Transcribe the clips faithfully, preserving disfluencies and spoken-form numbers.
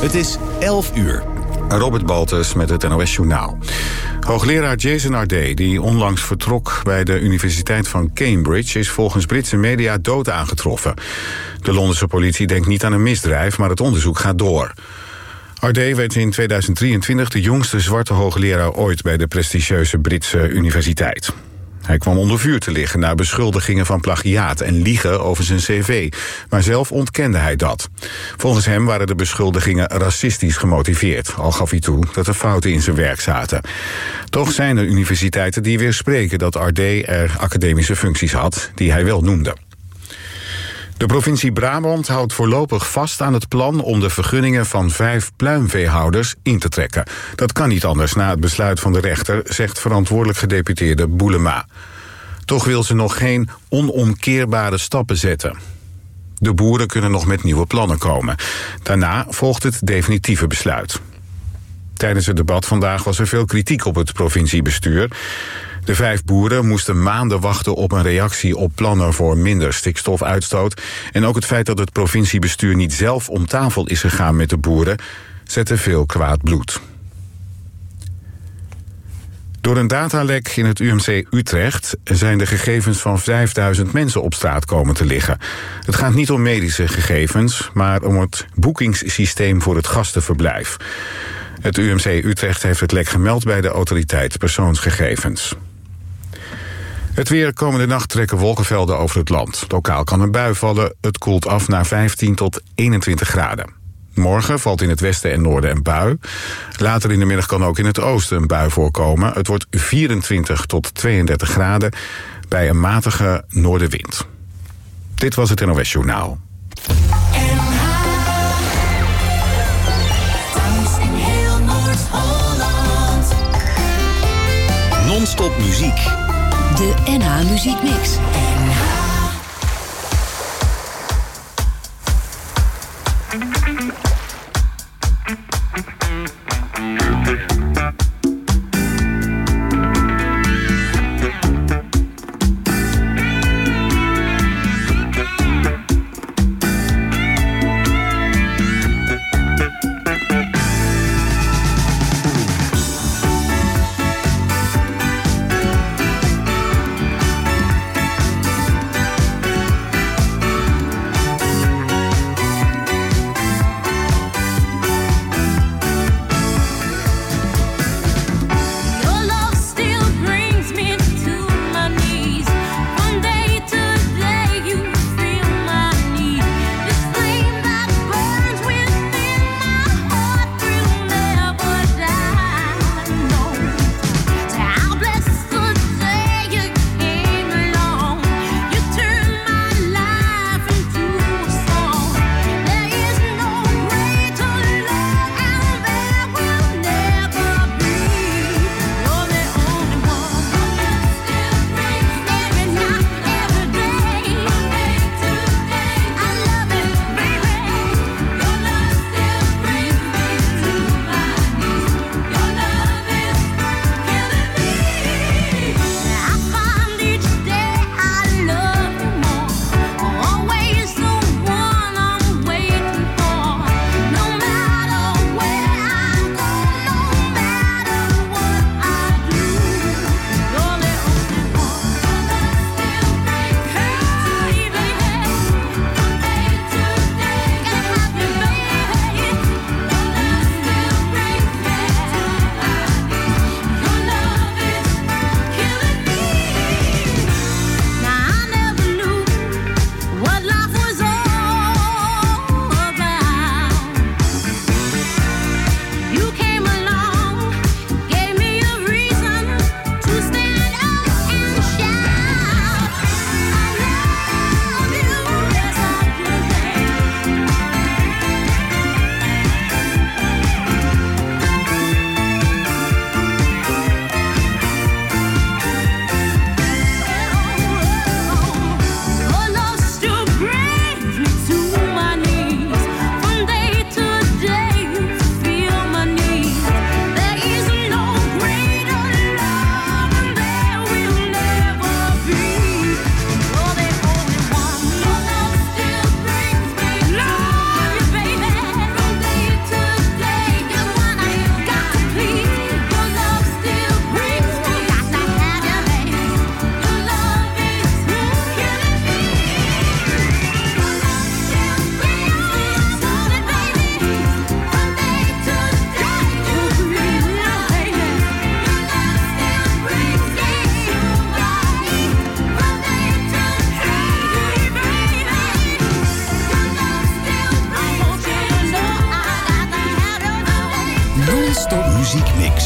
Het is elf uur. Robert Baltus met het N O S Journaal. Hoogleraar Jason Ardé, die onlangs vertrok bij de Universiteit van Cambridge, is volgens Britse media dood aangetroffen. De Londense politie denkt niet aan een misdrijf, maar het onderzoek gaat door. Ardé werd in tweeduizend drieëntwintig de jongste zwarte hoogleraar ooit bij de prestigieuze Britse universiteit. Hij kwam onder vuur te liggen na beschuldigingen van plagiaat en liegen over zijn cv. Maar zelf ontkende hij dat. Volgens hem waren de beschuldigingen racistisch gemotiveerd. Al gaf hij toe dat er fouten in zijn werk zaten. Toch zijn er universiteiten die weerspreken dat Ardé er academische functies had, die hij wel noemde. De provincie Brabant houdt voorlopig vast aan het plan om de vergunningen van vijf pluimveehouders in te trekken. Dat kan niet anders na het besluit van de rechter, zegt verantwoordelijk gedeputeerde Boelema. Toch wil ze nog geen onomkeerbare stappen zetten. De boeren kunnen nog met nieuwe plannen komen. Daarna volgt het definitieve besluit. Tijdens het debat vandaag was er veel kritiek op het provinciebestuur. De vijf boeren moesten maanden wachten op een reactie op plannen voor minder stikstofuitstoot. En ook het feit dat het provinciebestuur niet zelf om tafel is gegaan met de boeren zette veel kwaad bloed. Door een datalek in het U M C Utrecht zijn de gegevens van vijfduizend mensen op straat komen te liggen. Het gaat niet om medische gegevens, maar om het boekingssysteem voor het gastenverblijf. Het U M C Utrecht heeft het lek gemeld bij de autoriteit persoonsgegevens. Het weer. Komende nacht trekken wolkenvelden over het land. Lokaal kan een bui vallen. Het koelt af naar vijftien tot eenentwintig graden. Morgen valt in het westen en noorden een bui. Later in de middag kan ook in het oosten een bui voorkomen. Het wordt vierentwintig tot tweeëndertig graden bij een matige noordenwind. Dit was het N O S Journaal. Non-stop muziek. De N H Muziek Mix. Mix.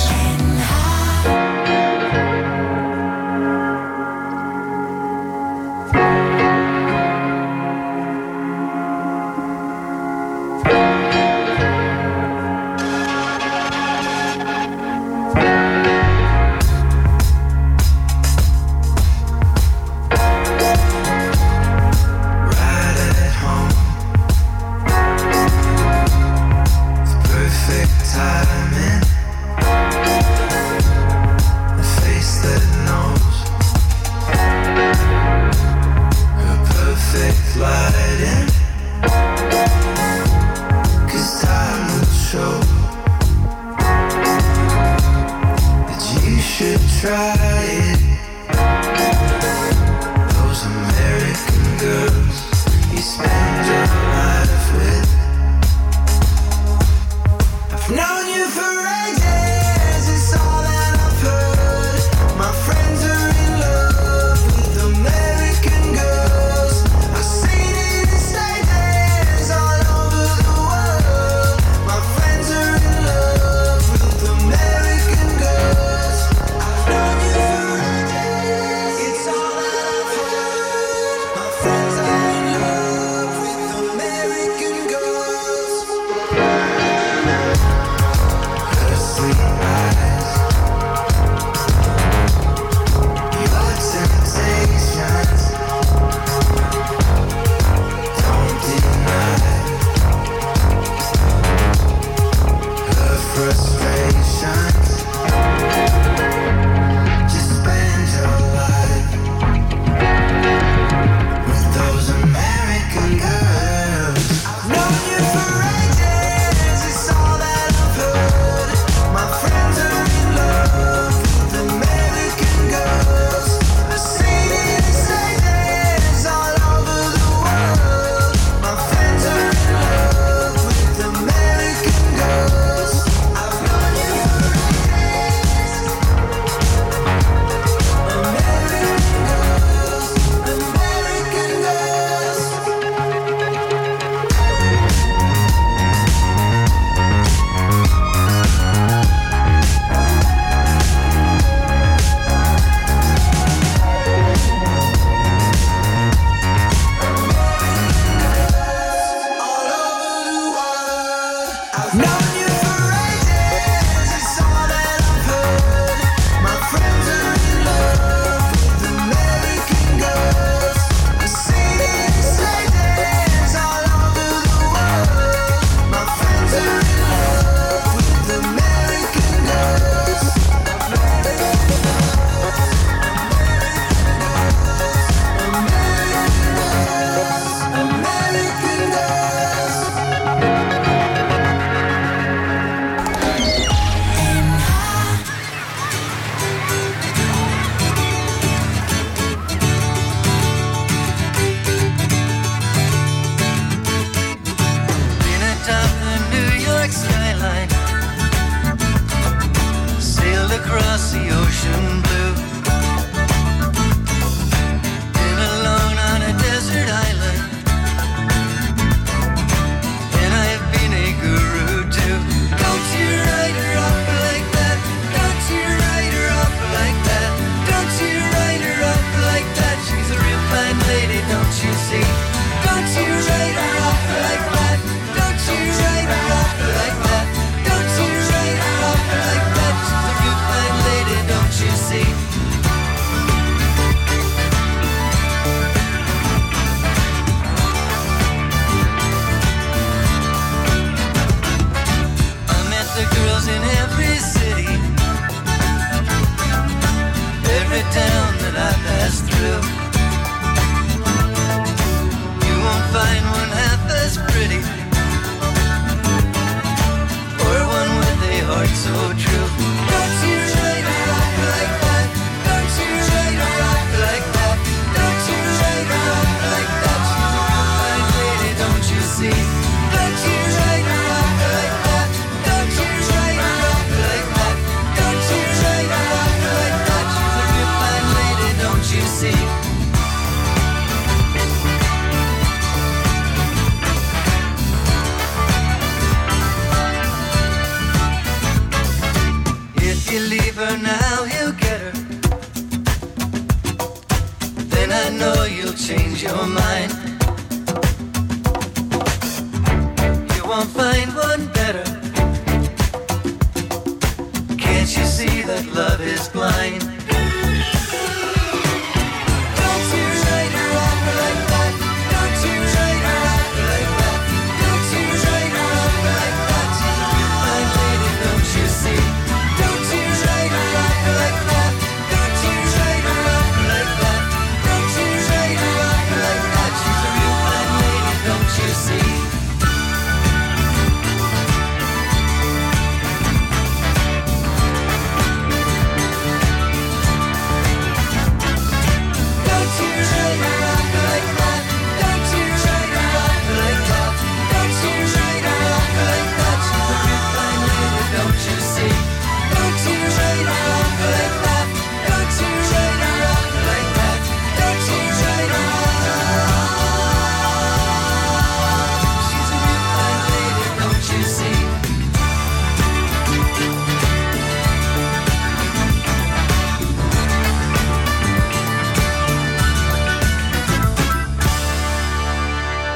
Town that I pass through, you won't find one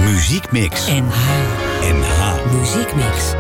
Muziekmix. N H. N H. Muziekmix.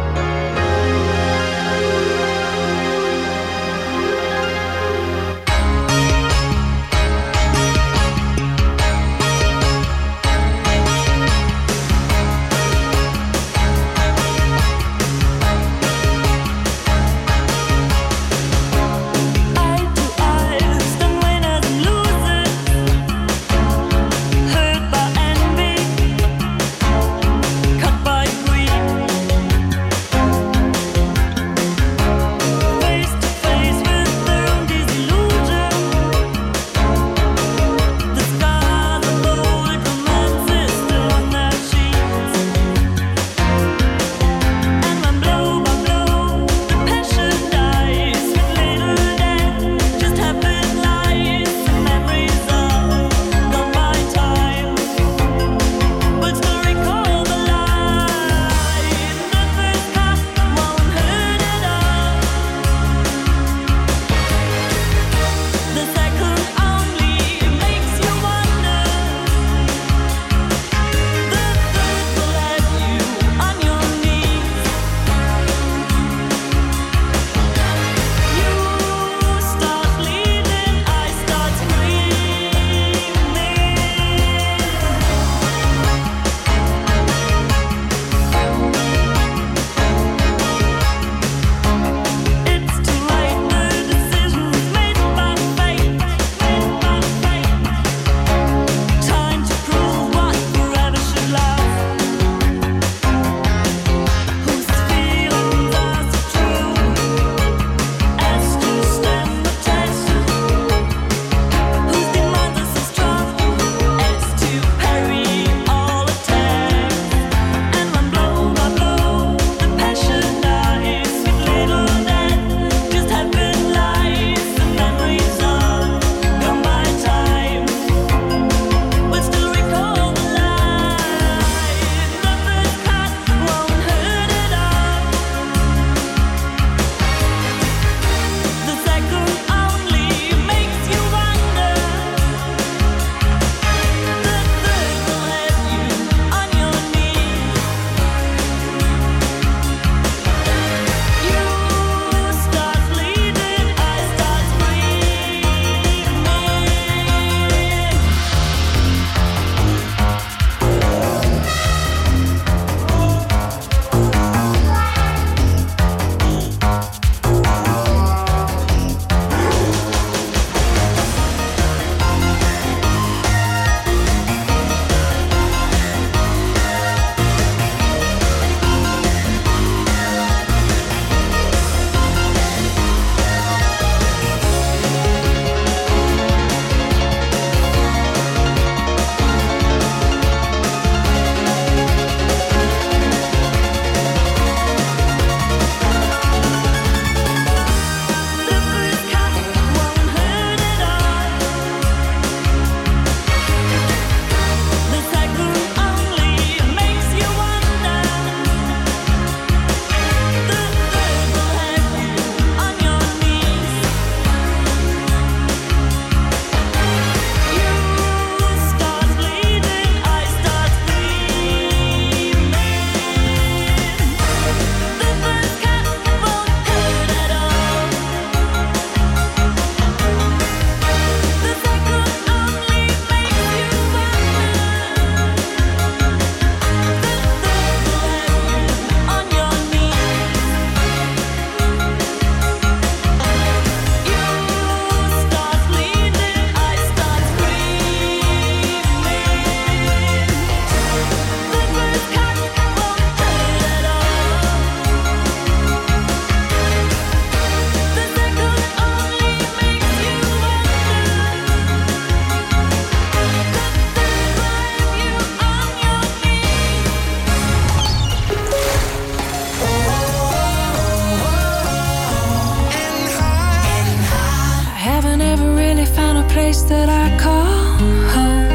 place that I call home.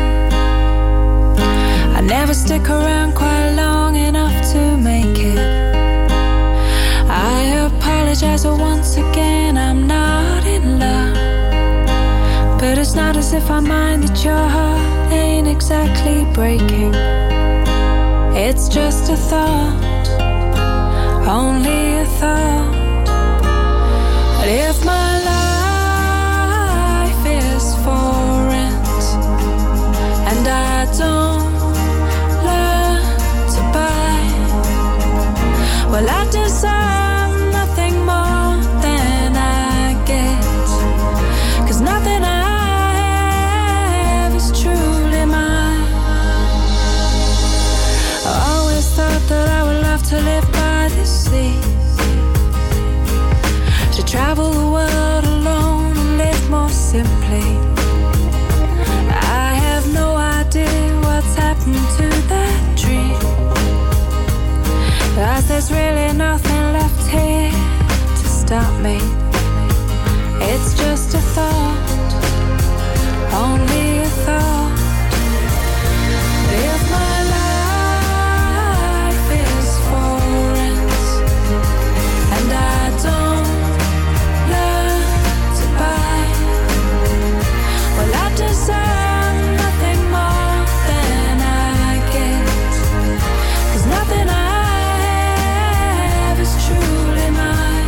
I never stick around quite long enough to make it. I apologize once again, I'm not in love. But it's not as if I mind that your heart ain't exactly breaking. a thought, only a thought. But if my life is for rent and I don't learn to buy, well, I deserve nothing more than I get, 'cause nothing I have is truly mine. I always thought that I would love to live by the sea, to travel the world alone and live more simply. I have no idea what's happened to that dream, 'cause there's really nothing left here to stop me. It's just a thought, only a thought. If my life is for rent and I don't learn to buy, well, I deserve nothing more than I get, 'cause nothing I have is truly mine.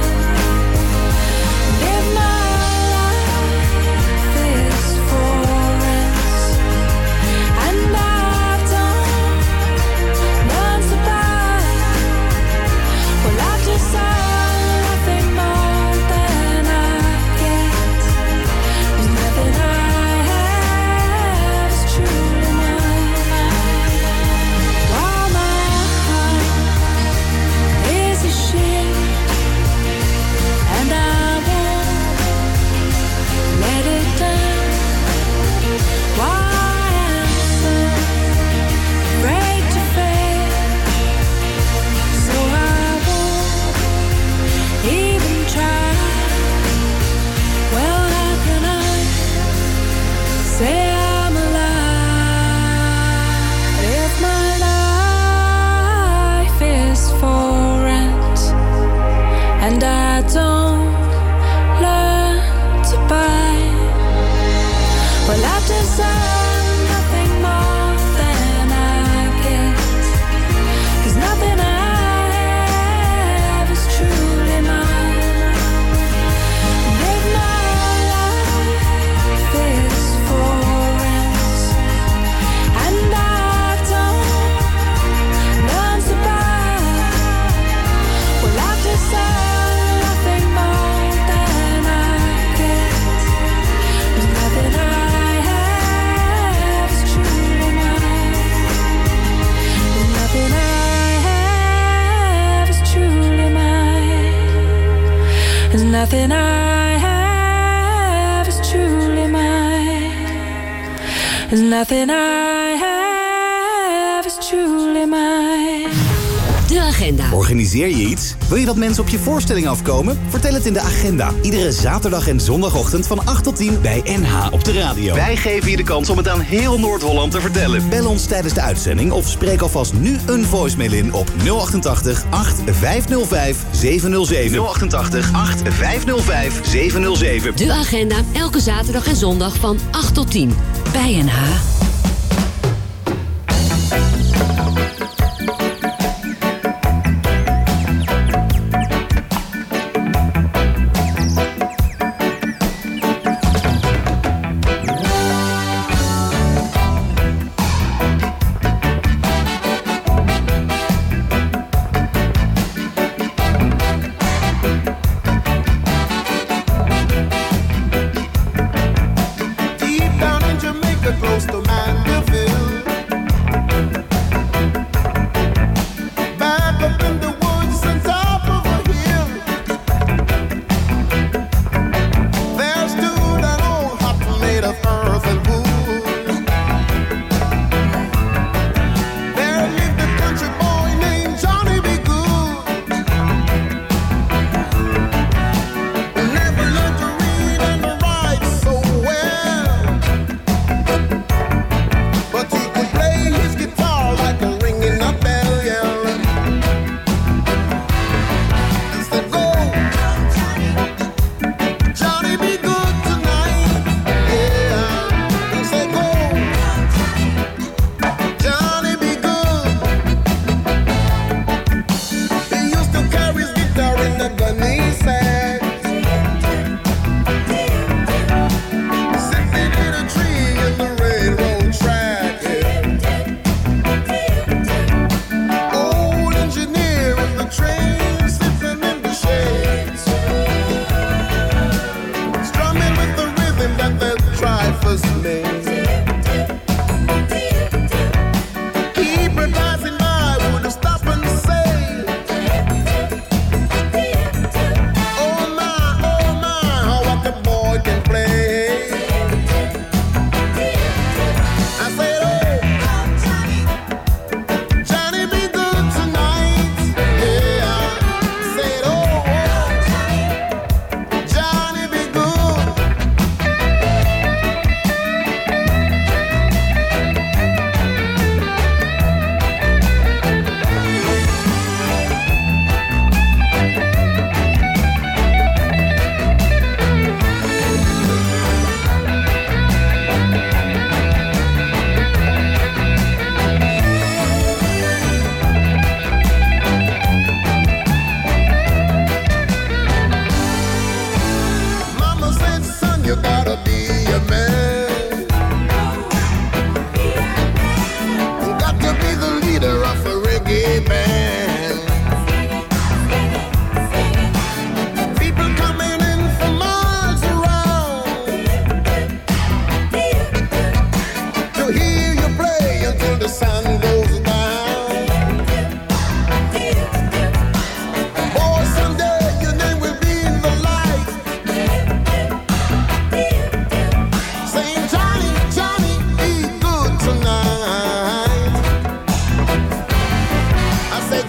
If my life is for rent and I don't learn to buy, well, I deserve nothing more than I get, 'cause nothing I have is truly mine. While my heart is a ship and I won't let it down, why am I afraid to fail? So I won't even try. Well, how can I say I'm alive if my life is for rent and I don't learn to buy? Well, I deserve nothing more than I get, 'cause nothing I have is truly mine. And if my life is for rent and I don't learn to buy, well, I deserve nothing more than I get, 'cause nothing I have is truly mine. 'Cause nothing I have is truly mine. 'Cause nothing I have is truly mine. 'Cause nothing I have is truly mine. De agenda. Organiseer je iets? Wil je dat mensen op je voorstelling afkomen? Vertel het in de agenda. Iedere zaterdag en zondagochtend van acht tot tien bij N H op de radio. Wij geven je de kans om het aan heel Noord-Holland te vertellen. Bel ons tijdens de uitzending of spreek alvast nu een voicemail in op nul achtentachtig, acht vijf nul vijf, zeven nul zeven. nul achtentachtig, acht vijf nul vijf, zeven nul zeven. De agenda elke zaterdag en zondag van acht tot tien bij N H. Deep down in Jamaica, close to my reggae band. People coming in from miles around to hear you play until the sun goes down. Oh, someday your name will be in the light, saying Johnny, Johnny, be good tonight. I said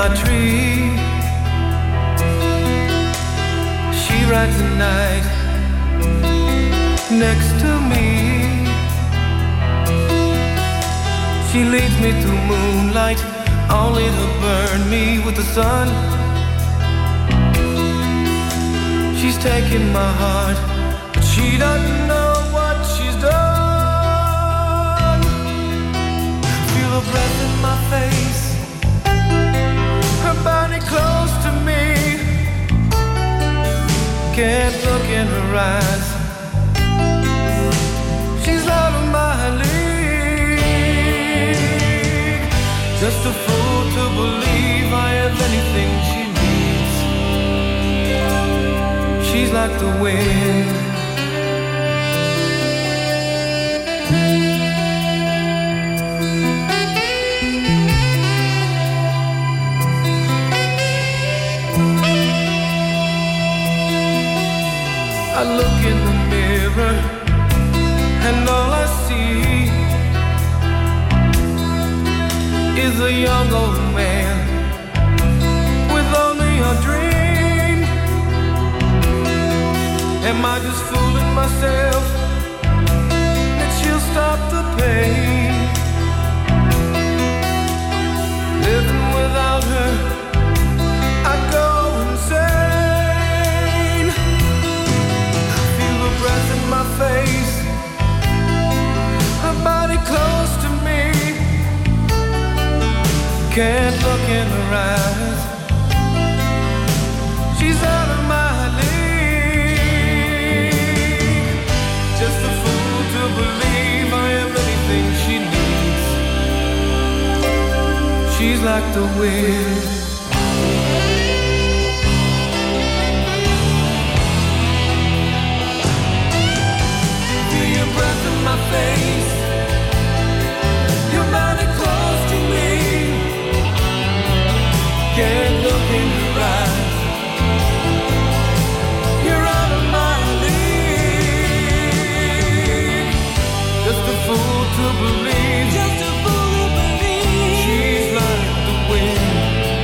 my tree. She rides the night next to me. She leads me through moonlight, only to burn me with the sun. She's taking my heart, but she doesn't know what she's done. Feel her breath in my face, her body close to me. Can't look in her eyes, she's out of my league. Just a fool to believe I have anything she needs. She's like the wind. I look in the mirror and all I see is a young old man with only a dream. Am I just fooling myself that she'll stop the pain? Living without her, I go insane. Feel the breath in my face, her body close to me. Can't look in her eyes, she's out of my league. Just a fool to believe I am anything she needs. She's like the wind. Feel your breath in my face, your body close to me. Can't look in your eyes, you're out of my league. Just a fool to believe, just a fool to believe. She's like the wind.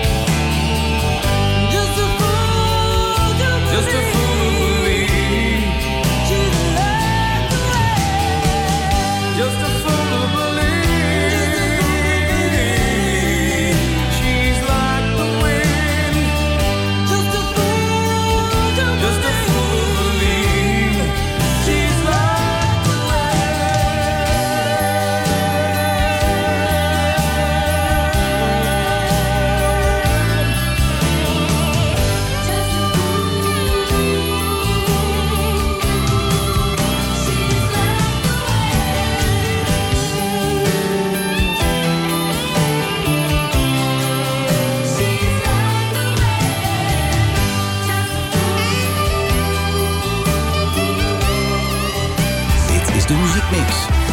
Just a fool to believe, just a fool to believe. She's like the wind. Just a fool to believe. She's like the wind. Just a fool to believe. Just a fool to believe. She's like the Dit is de Muziekmix.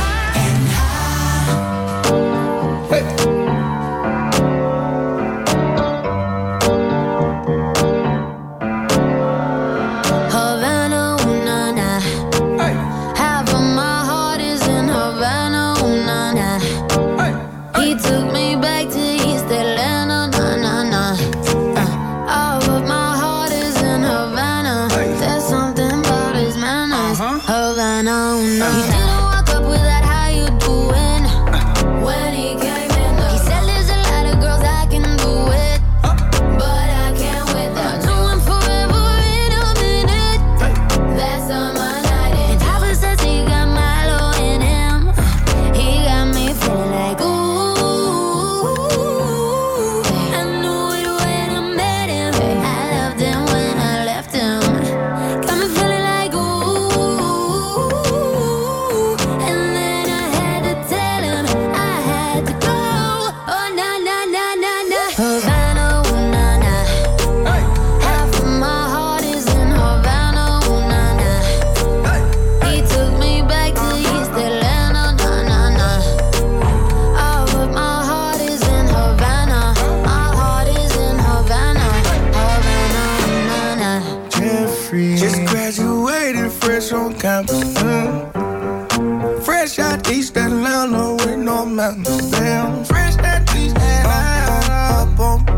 Havana, ooh, na, na. Half of my heart is in Havana, ooh, na, na. He took me back to East Atlanta, na, na, na. Uh, all of my heart is in Havana. There's something about his manners. Havana, ooh, na, na. He didn't walk up with that, how you doing? When he came in, he said there's a lot of girls I can do it, but I can't with them. Two and forever in a minute. That's on my night. And Papa says he got Milo in him. He got me feeling like ooh. I knew it when I met him. I loved him when I left him. Got me feeling like ooh. And then I had to tell him I had to go. Oh na na na na na. Havana, ooh, na, na. Half of my heart is in Havana, ooh, na, na. He took me back to East Atlanta, na, na, na. All of my heart is in Havana. My heart is in Havana. Havana, ooh, na, na. Jeffrey just graduated fresh on campus. mm. Fresh out East Atlanta with no mountains. Damn, fresh out East Atlanta. Up on board like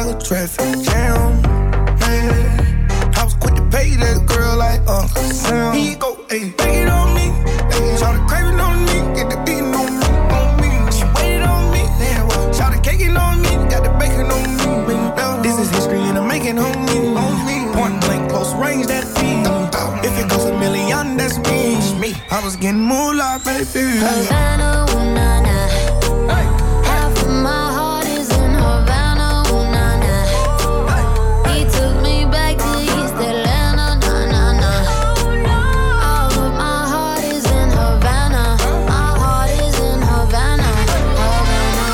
like a traffic jam. Man, I was quick to pay that girl like Uncle Sam. Here you go, ayy, take it on me. Ayy, shout the craving on me, get the beating on me, on me. She waited on me, yeah, well, shout the caking on me, got the bacon on me. Now, this is history and I'm making on me, on me. Point blank, close range, that feed. If it goes a million, that's me. me. I was getting moolah, baby. Havana, ooh, nah, nah. Hey. Half of my heart is in Havana, ooh, nah, nah. Hey. He took me back to East Atlanta, nah, nah, nah. All of my heart is in Havana. My heart is in Havana. Havana,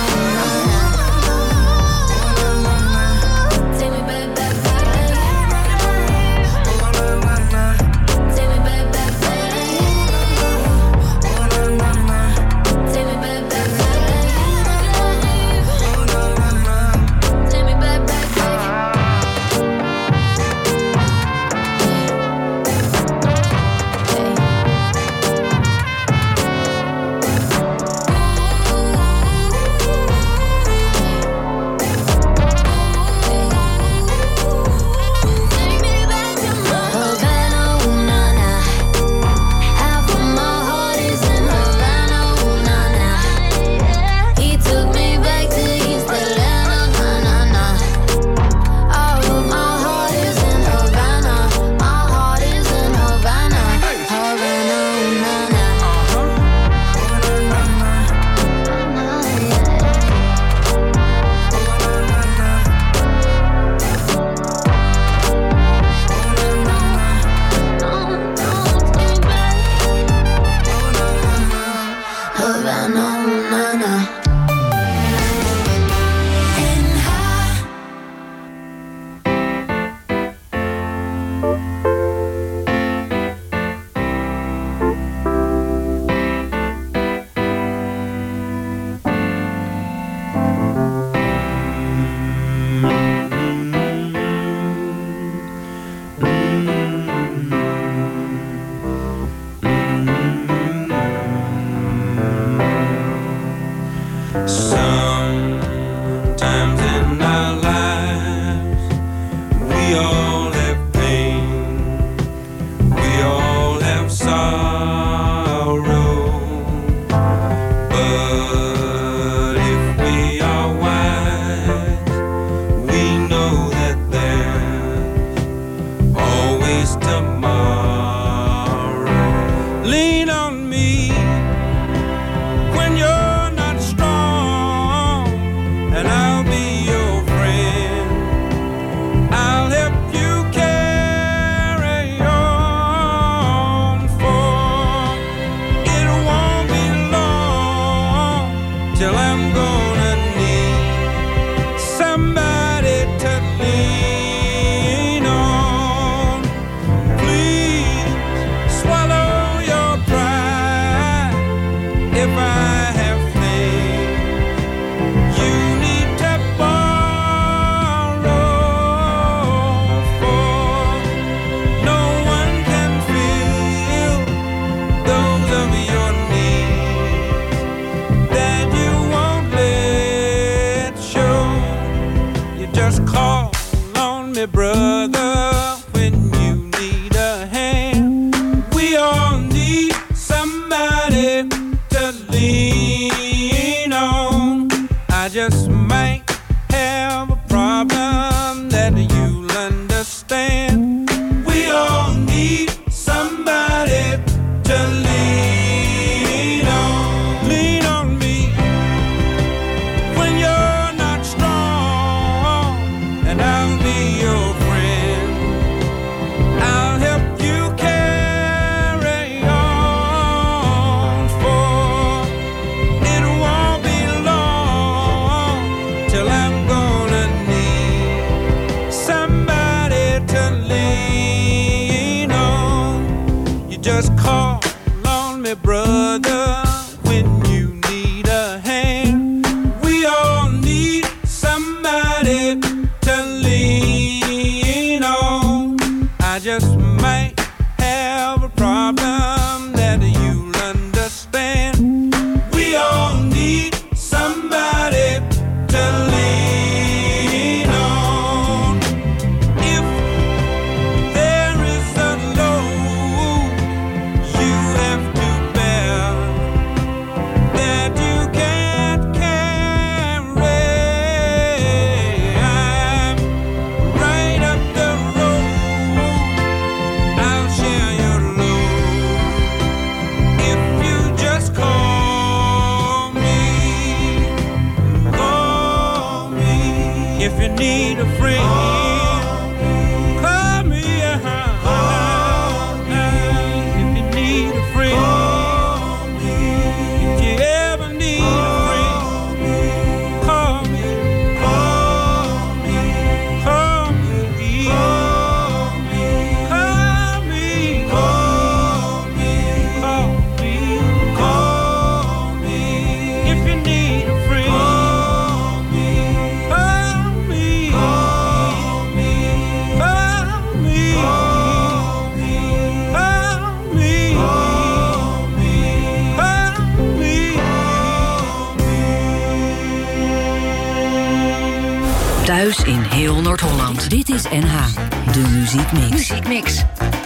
ooh, nah, nah. Take me back, back, back. Take me back, back, back. Take me back, back, back. Take me back, back, back. Havana, ooh, nah, nah. Half of my heart is in Havana, ooh, nah, nah. He took me back to East Atlanta, nah, nah, nah. All of my heart is in Havana. My heart is in Havana. Havana, ooh, nah, nah. Havana, ooh, nah, nah. And high. Sometimes in our lives, we all have pain, we all have sorrow. But if we are wise, we know that there's always tomorrow. Lean on me when you're not strong, and I'll be your friend. I'll help you carry on, for it won't be long till I'm gonna need somebody to lean on. Please swallow your pride if I have things you need to borrow, for no one can feel those of your needs that you won't let show. You just call on me, brother, when you need a hand. We all need somebody to lean on. I just might have a problem that you'll understand. We all need somebody to lean on. Lean on me when you're not strong, and I'll be your friend. you need a friend, call me. If you need a friend, if you ever need a friend, call me. Call me. Call me. Call me. Call me. Call me. Call me. If you need a friend. Thuis in heel Noord-Holland. Dit is N H, de muziekmix. Muziekmix.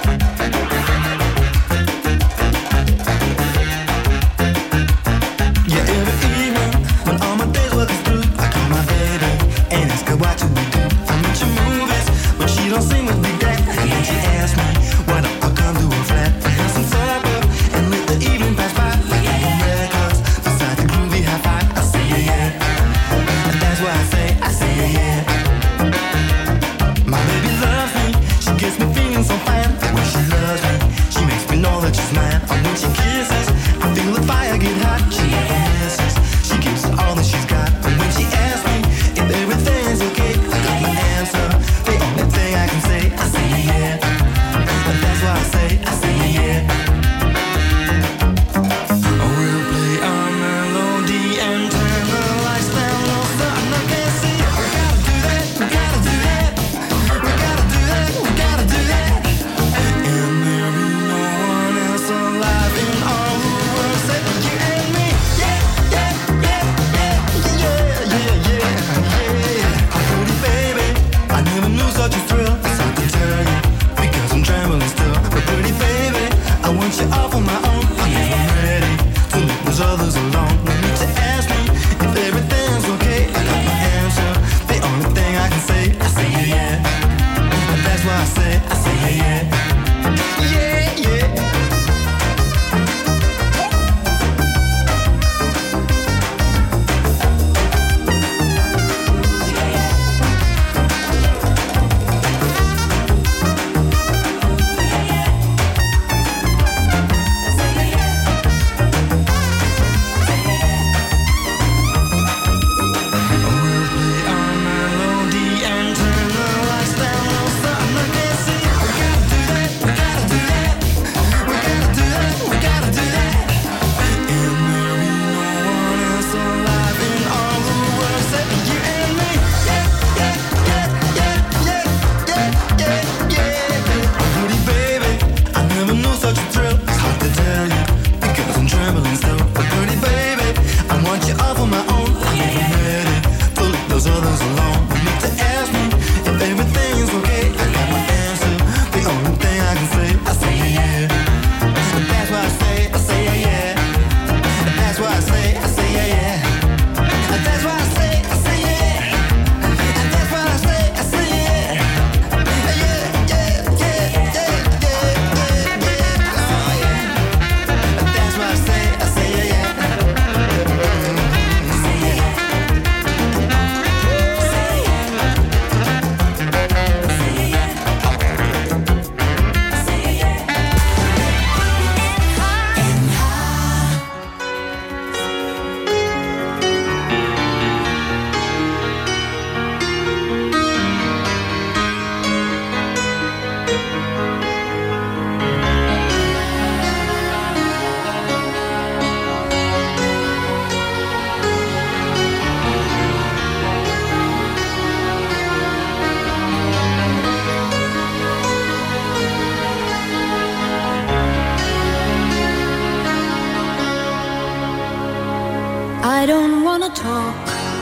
I don't wanna talk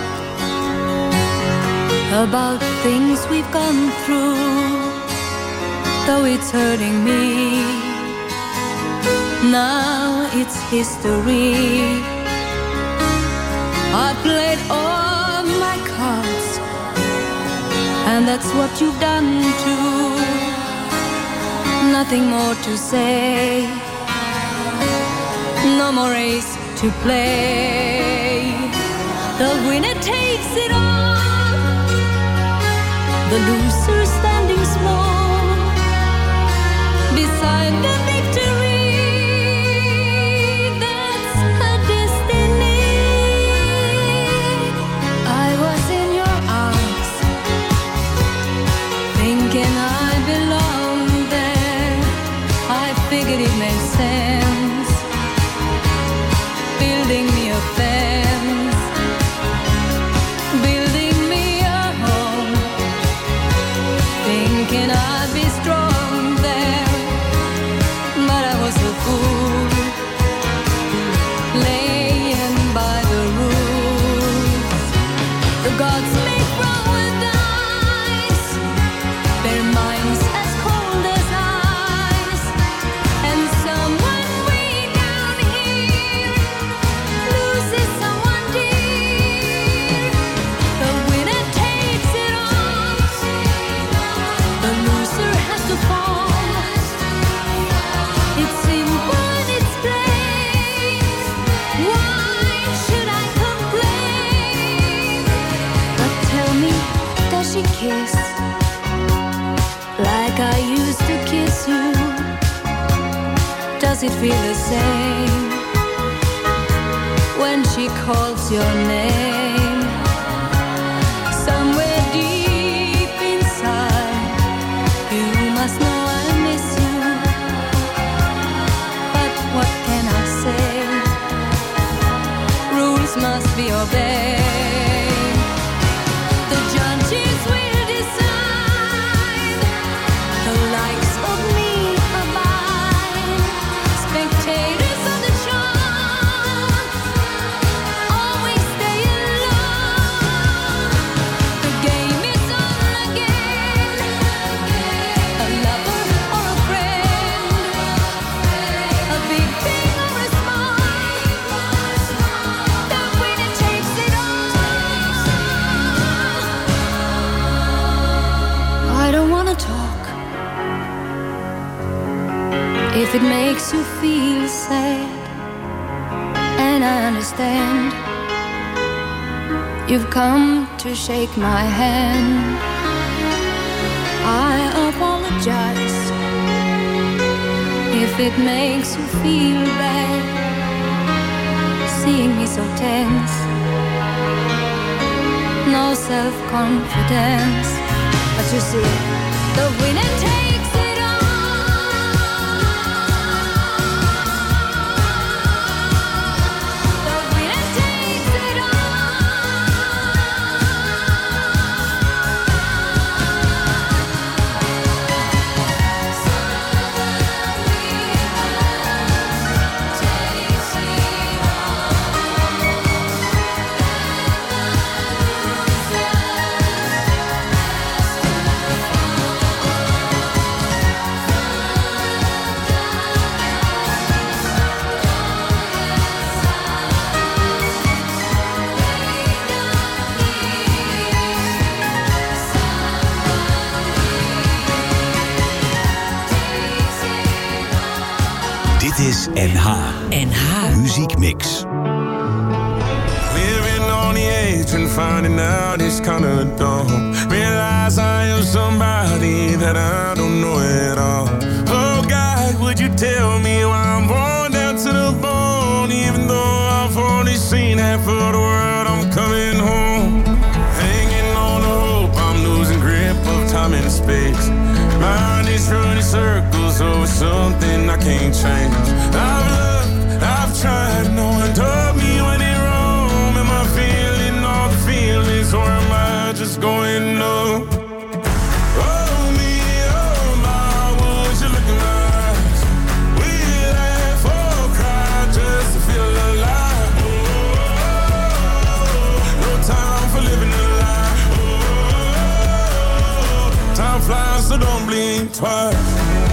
about things we've gone through, though it's hurting me. Now it's history. I played all my cards, and that's what you've done too. Nothing more to say, no more race to play. The winner takes it all. the loser standing small beside the victory. That's her destiny. I was in your arms, thinking I belonged there. I figured it made sense, building me a fence, building me a home, thinking I'd be strong there. But I was a fool, laying by the rules. The gods make wrong with dice, their minds as cold as ice. And someone way down here loses someone dear. The winner takes it all, the loser has to fall. It's simple and it's plain. Why should I complain? But tell me, does she kiss like I used to kiss you? Does it feel the same when she calls your name? Somewhere deep inside, you must know I miss you. But what can I say? Rules must be obeyed. The judges will decide, the likes of me abide. Spectators of the show always stay alone. The game is on again, a lover or a friend, a big thing or a small, the winner takes it all. I don't wanna talk if it makes you feel sad, and I understand. You've come to shake my hand. I apologize if it makes you feel bad, seeing me so tense, no self-confidence. But you see, the winner takes it all. The winner takes it Dit is N H. N H. Muziek Mix. Living on the edge and finding out it's kinda dumb. Realize I am somebody that I don't know at all. Oh God, would you tell me why I'm worn down to the bone? Even though I've only seen half of the world, I'm coming home. Hanging on the hope, I'm losing grip of time and space. Mind is running circles over something I can't change. I've looked, I've tried, no one told me when it wrong. Am I feeling all the feelings, or am I just going numb? Oh me, oh my, would you look in my eyes? We laugh or cry just to feel alive. Oh, no time for living a lie. Oh, time flies, so don't blink twice.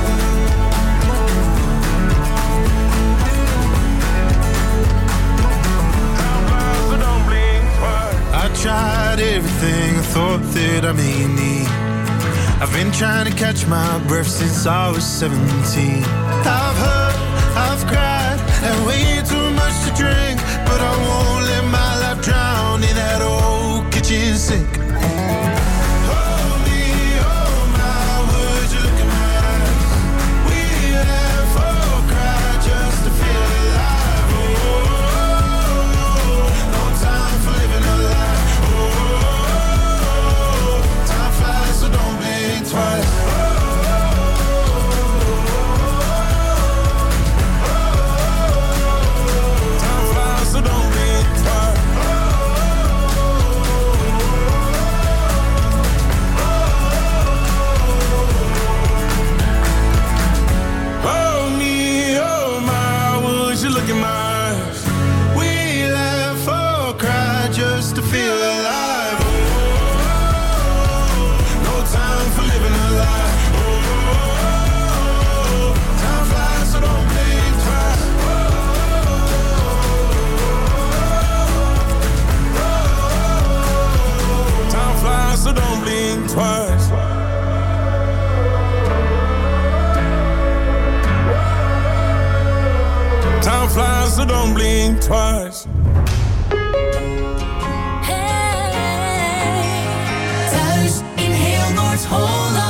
I tried everything I thought that I may need. I've been trying to catch my breath since I was seventeen. I've hurt, I've cried, and way too much to drink, but I won't let my life drown in that old kitchen sink. Hold me, twice. Time flies, so don't blink twice. Hey, thuis in heel Noord-Holland.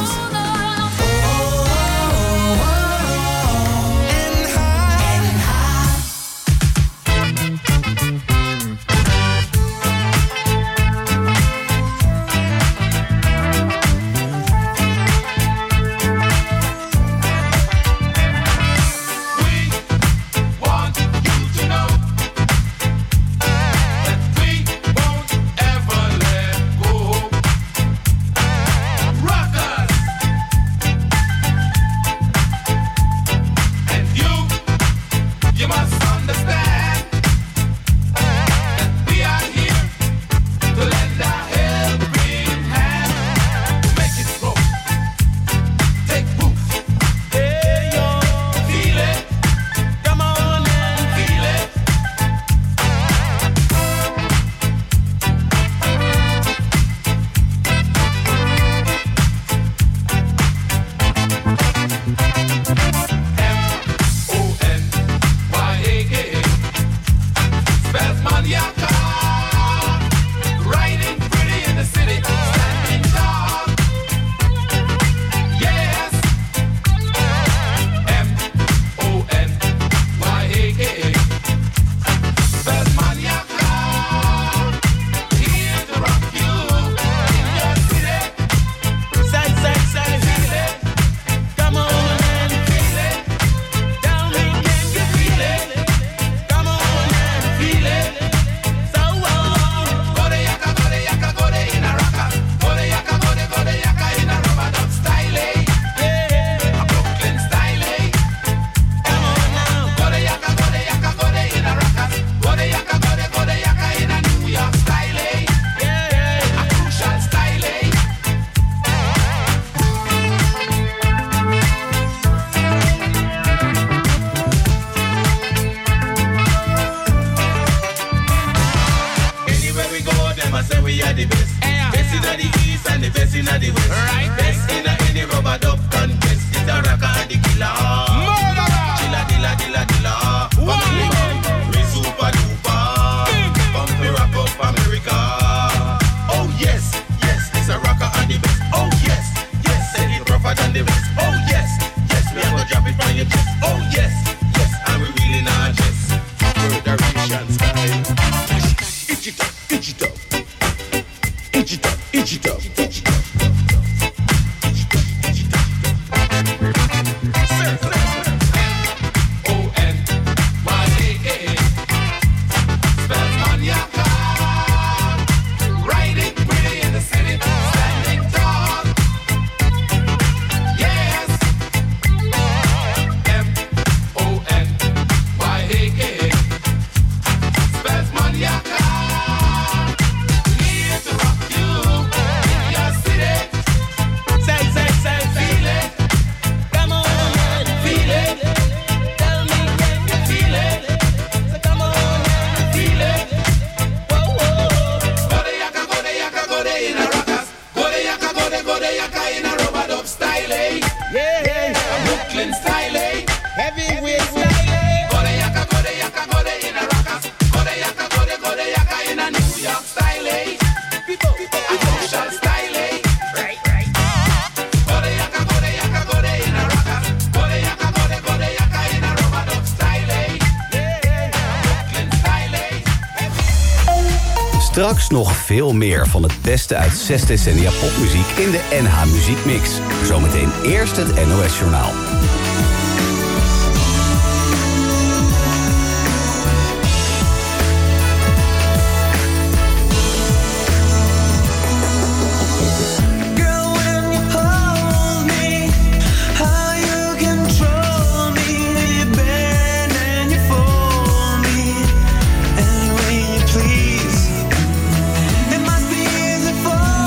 Straks nog veel meer van het beste uit zes decennia popmuziek in de N H Muziekmix. Zometeen eerst het N O S Journaal.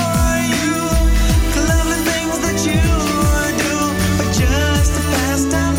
Just to pass time.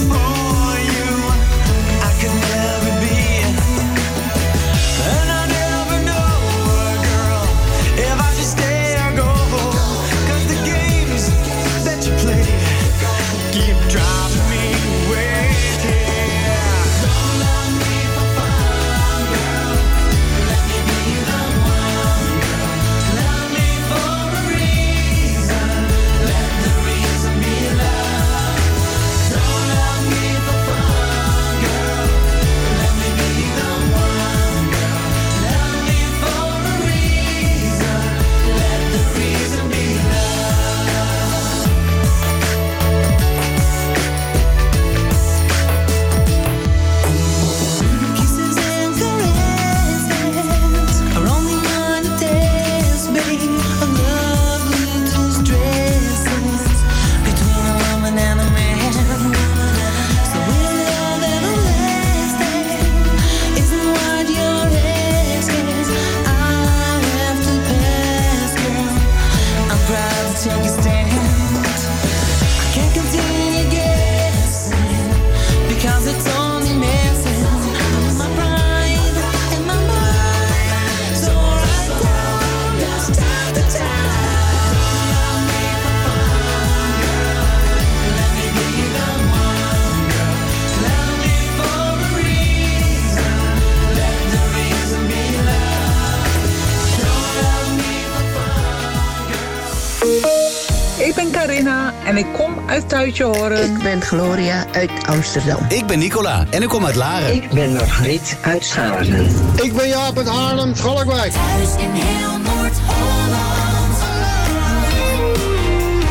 take a stand. I can't continue guessing because it's only messing with my pride and my mind. So right down, just time to time. Love me for fun, girl. Let me be the one, girl. Love me for a reason. Let the reason be love. Don't love me for fun, girl. Ik ben Carina en ik kom uit Tuitjehoren. Ik ben Gloria uit Amsterdam. Ik ben Nicola en ik kom uit Laren. Ik ben Margriet uit Zaarden. Ik ben Jaap uit Haarlem, Schalkwijk. Thuis in heel Noord-Holland.